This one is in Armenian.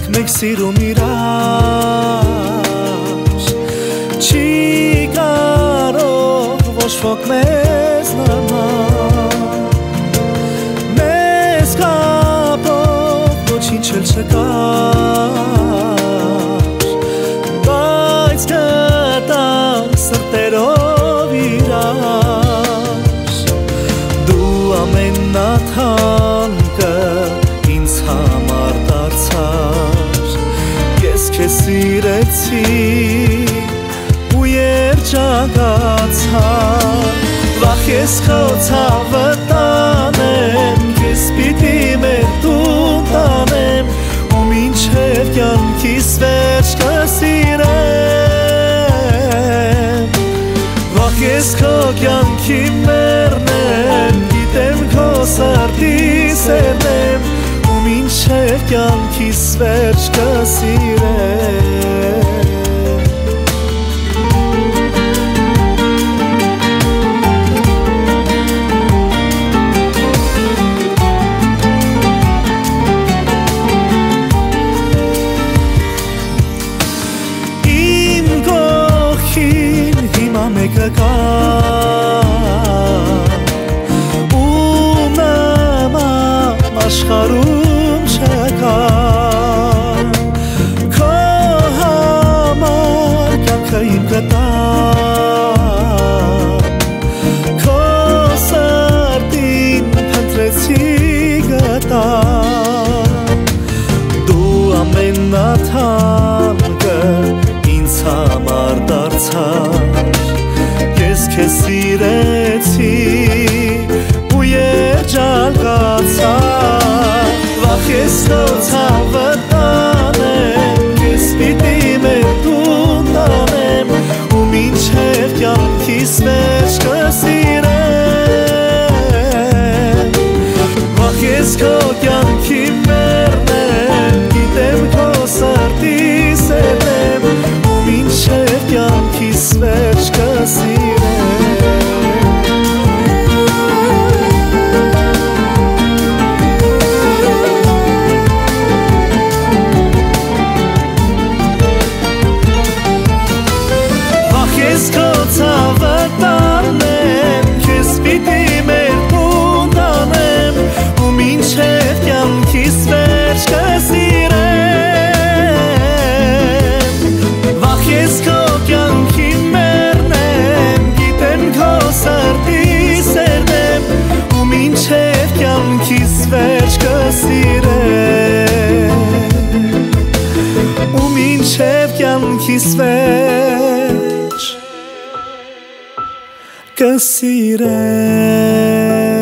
մեկ սիրում իրար չի կարող ոչ ոք մեզ նման մեզ կապող ոչինչ էլ չկար բայց գտանք սրտերով իրար դու ամենաթանկը ինձ համար դարձար ես քեզ սիրեցի ու երջանկացա վախ ես քո ցավը տանեմ քեզ պիտի մեր տուն տանեմ ու մինչև կյանքիս վերջ կսիրեմ վախ ես քո կյանքի մեռնեմ գիտեմ քո սրտի սերն եմ ու մինչև կյանքիս վերջ կսիրեմ մեկը կա ու նման աշխարհում չկա քո համար կյանքը իմ կտա քո սրտին փնտրեցի գտա դու ամենաթանկը ինձ համար դարձար ես քեզ սիրեցի ու երջանկացա վախ ես քո ցավը տանեմ քեզ պիտի մեր տուն տանեմ ու մինչև կյանքիս վերջ կսիրեմ վախ ես քո կյանքի մեռնեմ գիտեմ քո սրտի սերն եմ ու մինչև կյանքիս վերջ վախ ես քո ցավը տանեմ քեզ պիտի մեր տուն տանեմ ու մինչև կյանքիս վերջ կսիրեմ վախ ես քո կյանքի մեռնեմ գիտեմ քո սրտի սերն եմ ու մինչև կյանքիս վերջ կսիրեմ ու մինչև կյանքիս վերջ կսիրեմ